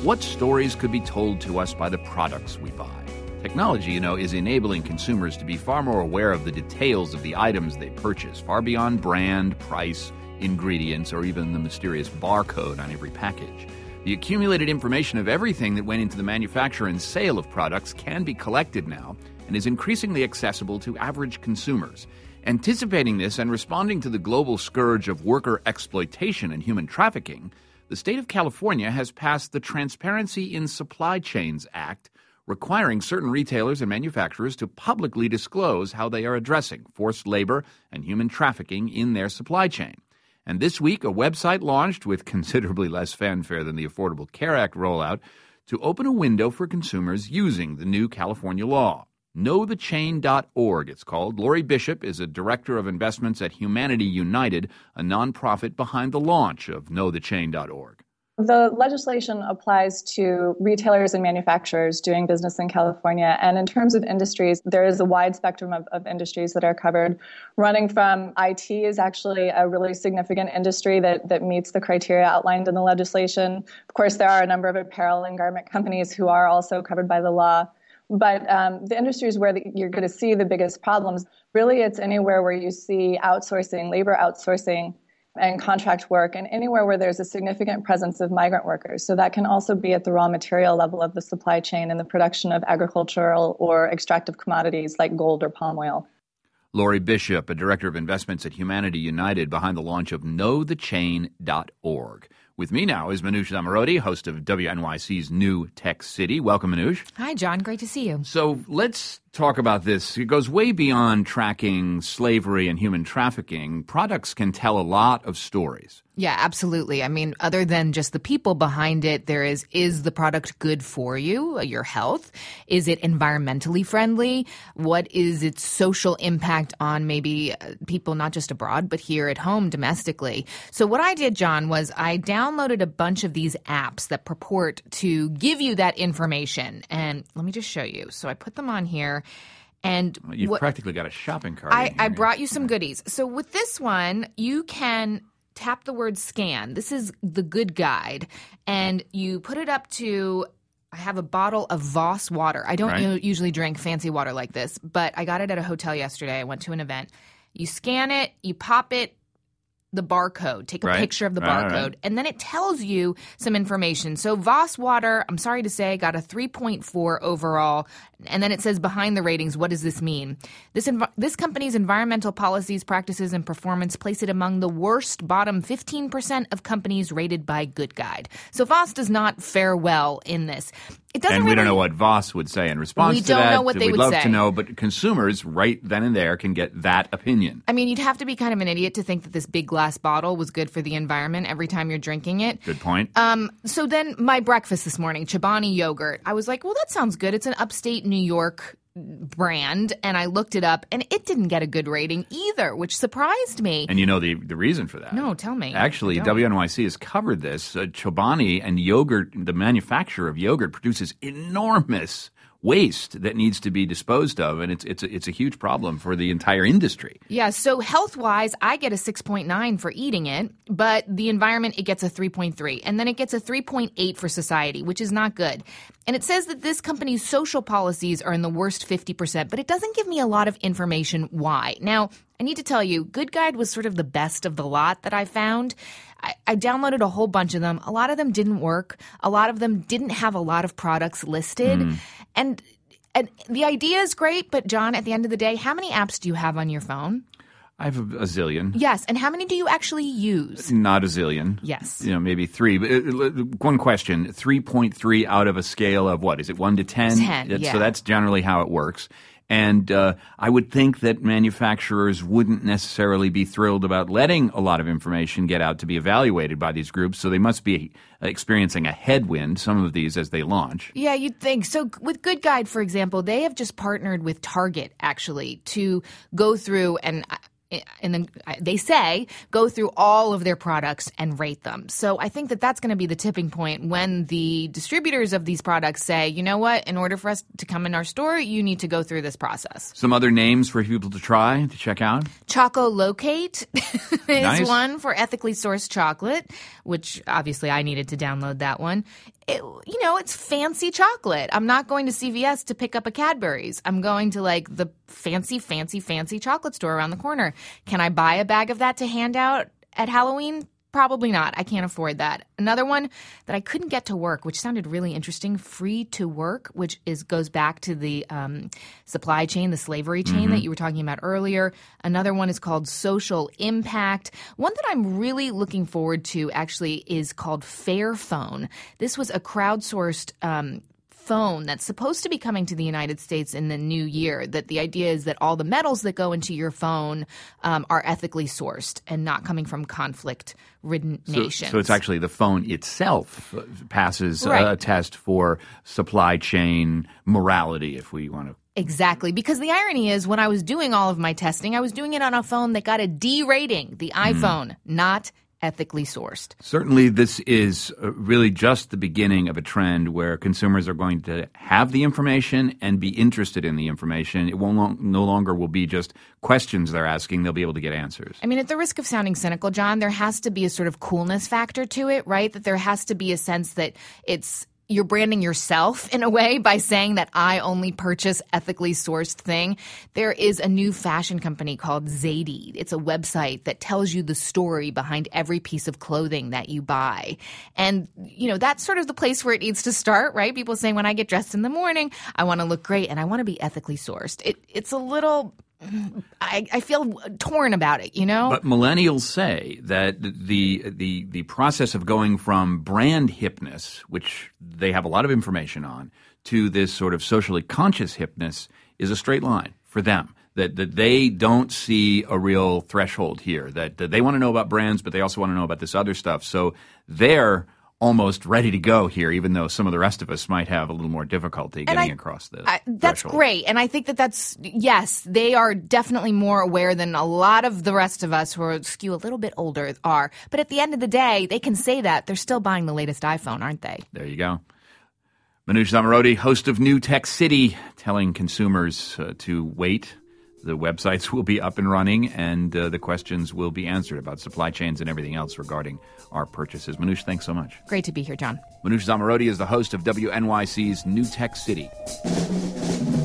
what stories could be told to us by the products we buy. Technology, is enabling consumers to be far more aware of the details of the items they purchase, far beyond brand, price, ingredients, or even the mysterious barcode on every package. The accumulated information of everything that went into the manufacture and sale of products can be collected now and is increasingly accessible to average consumers. Anticipating this and responding to the global scourge of worker exploitation and human trafficking, the state of California has passed the Transparency in Supply Chains Act, requiring certain retailers and manufacturers to publicly disclose how they are addressing forced labor and human trafficking in their supply chain. And this week, a website launched with considerably less fanfare than the Affordable Care Act rollout to open a window for consumers using the new California law. KnowTheChain.org, it's called. Lori Bishop is a director of investments at Humanity United, a nonprofit behind the launch of KnowTheChain.org. The legislation applies to retailers and manufacturers doing business in California. And in terms of industries, there is a wide spectrum of industries that are covered. Running from IT is actually a really significant industry that meets the criteria outlined in the legislation. Of course, there are a number of apparel and garment companies who are also covered by the law. But the industries where you're going to see the biggest problems, really it's anywhere where you see outsourcing, labor outsourcing, and contract work, and anywhere where there's a significant presence of migrant workers. So that can also be at the raw material level of the supply chain in the production of agricultural or extractive commodities like gold or palm oil. Lori Bishop, a director of investments at Humanity United, behind the launch of KnowTheChain.org. With me now is Manoush Zomorodi, host of WNYC's New Tech City. Welcome, Manoush. Hi, John. Great to see you. So let's talk about this. It goes way beyond tracking slavery and human trafficking. Products can tell a lot of stories. Yeah, absolutely. I mean, other than just the people behind it, there is the product good for you, your health? Is it environmentally friendly? What is its social impact on maybe people not just abroad, but here at home domestically? So what I did, John, was I downloaded a bunch of these apps that purport to give you that information. And let me just show you. So I put them on here. And you've practically got a shopping cart. I brought you some goodies. So with this one, you can tap the word scan. This is the Good Guide. And you put it up to, I have a bottle of Voss water. I don't usually drink fancy water like this, but I got it at a hotel yesterday. I went to an event. You scan it, you pop it, the barcode, take a picture of the barcode, and then it tells you some information. So Voss water, I'm sorry to say, got a 3.4 overall. And then it says behind the ratings, what does this mean? This company's environmental policies, practices, and performance place it among the worst bottom 15% of companies rated by Good Guide. So Voss does not fare well in this. And we don't know what Voss would say in response to that. We don't know what they would say. We'd love to know, but consumers right then and there can get that opinion. I mean, you'd have to be kind of an idiot to think that this big glass bottle was good for the environment every time you're drinking it. Good point. So then my breakfast this morning, Chobani yogurt, I was like, well, that sounds good. It's an upstate New York brand, and I looked it up, and it didn't get a good rating either, which surprised me. And you know the reason for that? No, tell me. Actually, WNYC has covered this. Chobani and yogurt, the manufacturer of yogurt, produces enormous waste that needs to be disposed of, and it's a huge problem for the entire industry. Yeah, so health-wise, I get a 6.9 for eating it, but the environment, it gets a 3.3, and then it gets a 3.8 for society, which is not good. And it says that this company's social policies are in the worst 50%, but it doesn't give me a lot of information why. Now, I need to tell you, Good Guide was sort of the best of the lot that I found. I downloaded a whole bunch of them. A lot of them didn't work. A lot of them didn't have a lot of products listed. And the idea is great, but John, at the end of the day, how many apps do you have on your phone? I have a zillion. Yes, and how many do you actually use? Not a zillion. Yes. Maybe 3. But one question, 3.3 out of a scale of what? Is it 1 to 10? 10, yeah. So that's generally how it works. And I would think that manufacturers wouldn't necessarily be thrilled about letting a lot of information get out to be evaluated by these groups, so they must be experiencing a headwind, some of these, as they launch. Yeah, you'd think. So with Good Guide, for example, they have just partnered with Target, actually, to go through and then they say go through all of their products and rate them. So I think that that's going to be the tipping point when the distributors of these products say, you know what, in order for us to come in our store, you need to go through this process. Some other names for people to try, to check out? Choco Locate is nice. One for ethically sourced chocolate, which obviously I needed to download that one. it's fancy chocolate. I'm not going to CVS to pick up a Cadbury's. I'm going to like the fancy chocolate store around the corner. Can I buy a bag of that to hand out at Halloween? Probably not. I can't afford that. Another one that I couldn't get to work, which sounded really interesting, free to work, which goes back to the supply chain, the slavery chain that you were talking about earlier. Another one is called social impact. One that I'm really looking forward to actually is called Fairphone. This was a crowdsourced phone that's supposed to be coming to the United States in the new year. That the idea is that all the metals that go into your phone are ethically sourced and not coming from conflict-ridden nations. So it's actually the phone itself passes a test for supply chain morality, if we want to. Exactly. Because the irony is when I was doing all of my testing, I was doing it on a phone that got a D rating, the iPhone, not ethically sourced. Certainly, this is really just the beginning of a trend where consumers are going to have the information and be interested in the information. It no longer will be just questions they're asking. They'll be able to get answers. I mean, at the risk of sounding cynical, John, there has to be a sort of coolness factor to it, right? That there has to be a sense that you're branding yourself in a way by saying that I only purchase ethically sourced thing. There is a new fashion company called Zadie. It's a website that tells you the story behind every piece of clothing that you buy. And, that's sort of the place where it needs to start, right? People saying when I get dressed in the morning, I want to look great and I want to be ethically sourced. It's a little... I feel torn about it, But millennials say that the process of going from brand hipness, which they have a lot of information on, to this sort of socially conscious hipness is a straight line for them. That they don't see a real threshold here. That they want to know about brands, but they also want to know about this other stuff. So they're almost ready to go here, even though some of the rest of us might have a little more difficulty getting across the That's threshold. Great. And I think yes, they are definitely more aware than a lot of the rest of us who are skew a little bit older are. But at the end of the day, they can say that. They're still buying the latest iPhone, aren't they? There you go. Manoush Zomorodi, host of New Tech City, telling consumers to wait. The websites will be up and running, and the questions will be answered about supply chains and everything else regarding our purchases. Manoush, thanks so much. Great to be here, John. Manoush Zomorodi is the host of WNYC's New Tech City.